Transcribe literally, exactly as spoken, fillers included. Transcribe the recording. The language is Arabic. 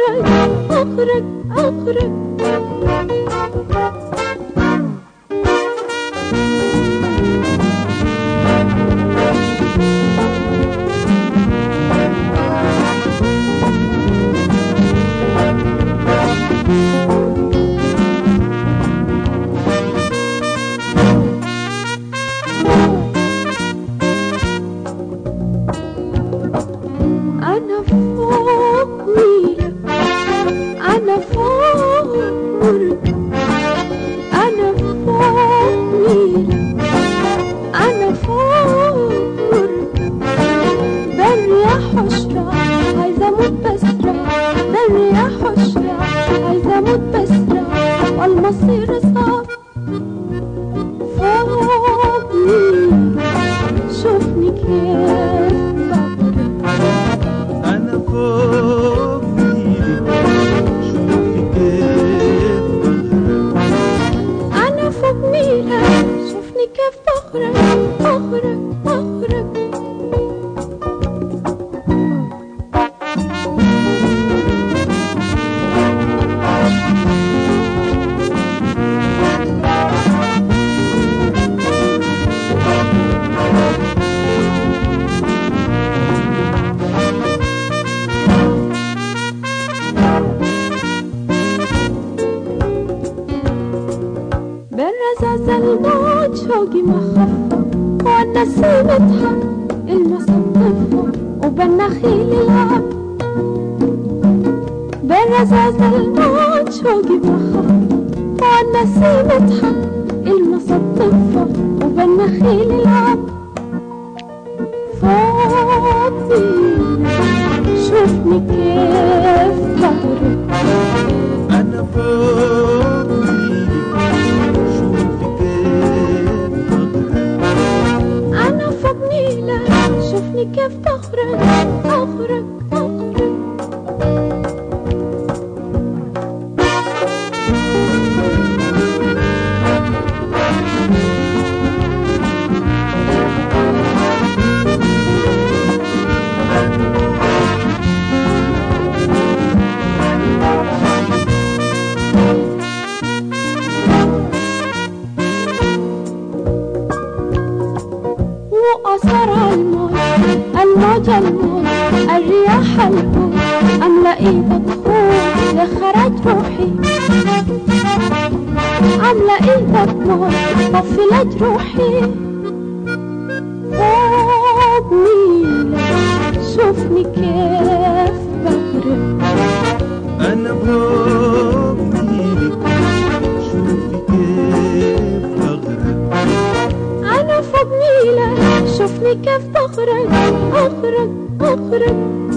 أخرج أخرج أخرج. أنا فوق ميلك، أنا فوق برج، أنا فوق ميلك، أنا فوق برج. بري يا حشرة عايزة أموت بسرع، بري يا حشرة عايزة أموت بسرع، والمصير صعب. فوق ميلك شوفني كيف ببرق. أنا فوق ميلك شوفي كيف بغرق. أنا فوق ميلك شوفني كيف بغرق بغرق بغرق. بالرذاذ الموج فوقي مخفى، والنسيم يضحك المصطفى، وبالنخيل يلعب. بالرذاذ الموج فوقي مخفى، والنسيم يضحك المصطفى، وبالنخيل يلعب. فوق ميلك شوفني كيف بغرق. أنا فوق ميلك شوفي كيف بغرق. أنا فوق ميلك شوفني كيف بغرق أغرق أغرق. وأثر الموج الموج الموج، الرياح الهوج، أملأ إيدك خوف لخرج روحي، أملأ إيدك موج طفل جروحي. فوق ميلك شوفني كيف بغرق. أنا فوق ميلك شوفي كيف بغرق. أنا فوق ميلك شوفني كيف بغرق أغرق أغرق.